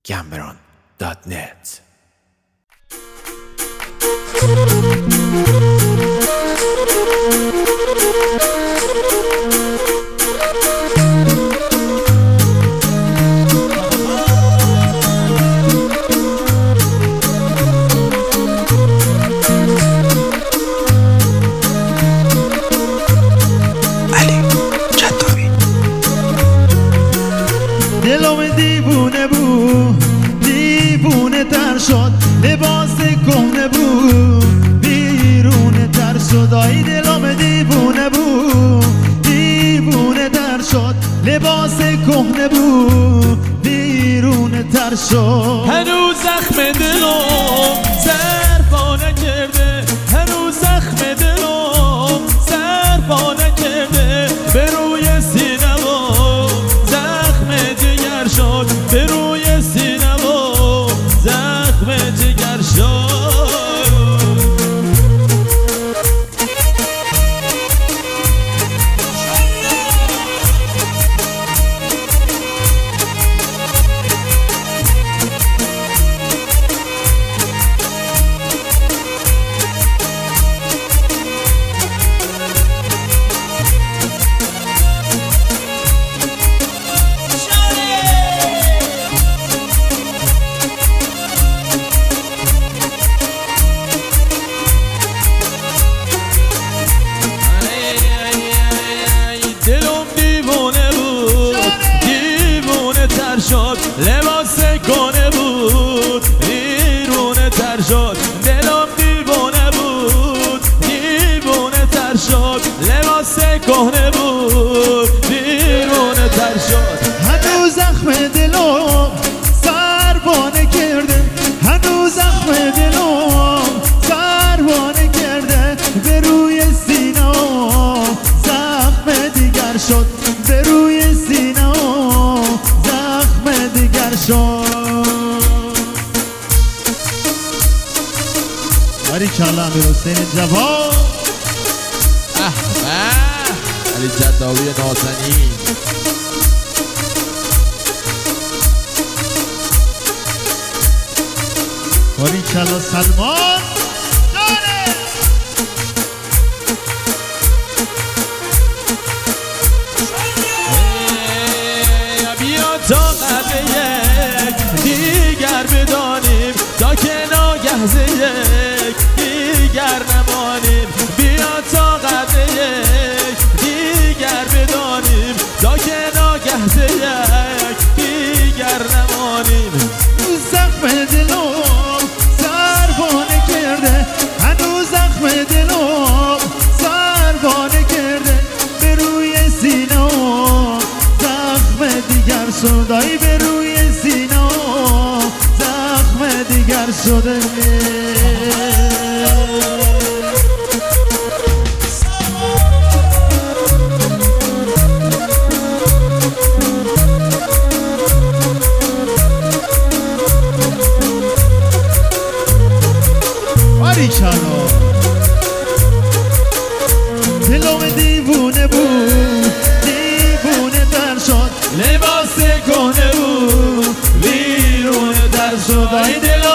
Gamberon.net. دلم دیوونه بود، دیوونه تر شد، لباس کهنه بود، بیرونه تر شد. آی دلم دیوونه بود، دیوونه تر شد، لباس کهنه بود، بیرونه تر شد. هنوز زخم دلم سرپا نکرده، هنوز زخم دلم سرپا نکرده، به روی سینم زخم جگر شد، به روی سینم زخم جگر شد. لباس کهنه بود، بیرونه تر شد، دلم دیوانه بود، دیوونه تر شد، لباس کهنه بود، بیرونه تر شد. هنوز زخم دلم سربانه کرده، هنوز زخم دلم سربانه کرده، به روی سینه زخم دیگر شد، به روی سینه دیگر شد. باریکلا امیر حسین جواد، علی جداوی نازنین. باریکلا سلمان تا قبل یک دیگر بدانیم، تا که ناگهز یک دیگر نمانیم. بیا تا قبل یک دیگر بدانیم، تا که ناگهز یک دیگر نمانیم. زخم دلم سربانه کرده، هنوز زخم دلم سربانه کرده، به روی سینه زخم دیگر شده، به روی سینه زخم دیگر شده. باریکلا دلم دیوونه بود، دیوونه تر شد، لباس کهنه بود، بیرونه تر شد.